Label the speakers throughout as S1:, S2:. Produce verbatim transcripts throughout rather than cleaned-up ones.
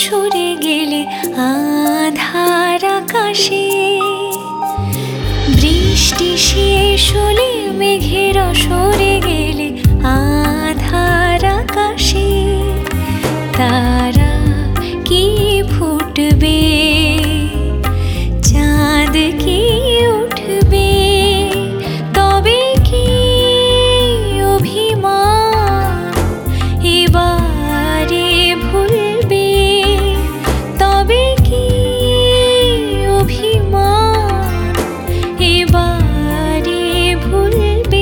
S1: সরে গেলে আধার আকাশে, বৃষ্টি শেষ হলে মেঘের সরে গেলে আধার আকাশে তারা কি ফুটবে, চাঁদ কি উঠবে, তবে কি অভিমান এবারে ভুলবে, তবে কি অভিমান এবারে ভুলবে।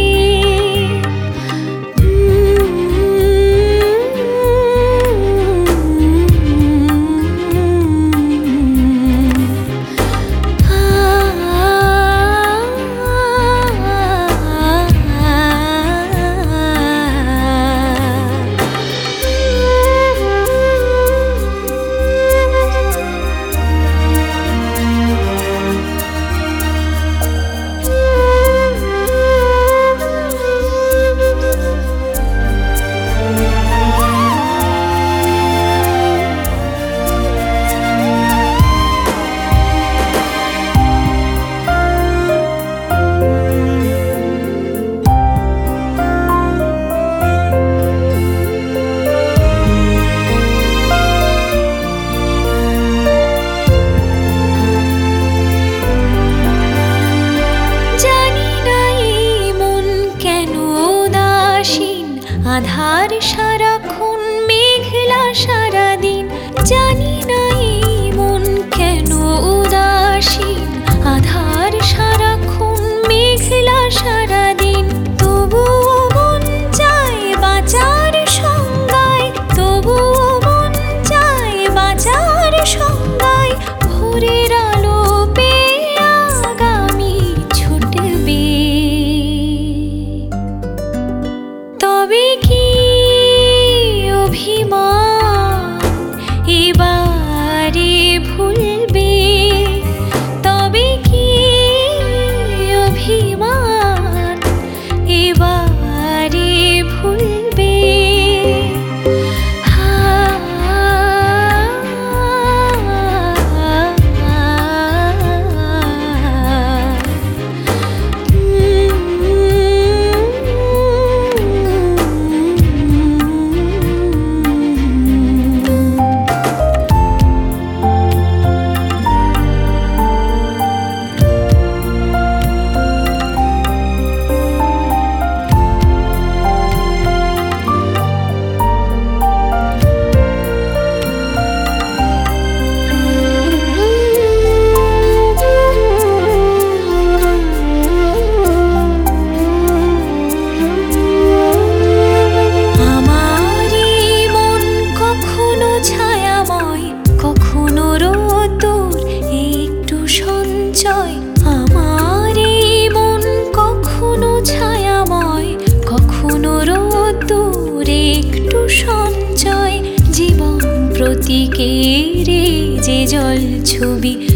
S1: আধার সারাক্ষণ মেঘলা সারাদিন, জানি না এই মন কেন উদাসীন। আধার সারাক্ষণ মেঘলা সারাদিন, তবুও মন চায় বাঁচার সংজ্ঞায়, তবুও মন চায় বাঁচার সংজ্ঞায়। ভোরের আলো পেয়ে আগামী ছুটবে, তবে কি অভিমান এবারে ভুলবে, তবে কি অভিমান এবারে ভুলবে। আমার এই মন কখনো ছায়াময়, কখনো রোদ্দুর একটু সঞ্চয়। জীবন প্রতীকের যে জল ছবি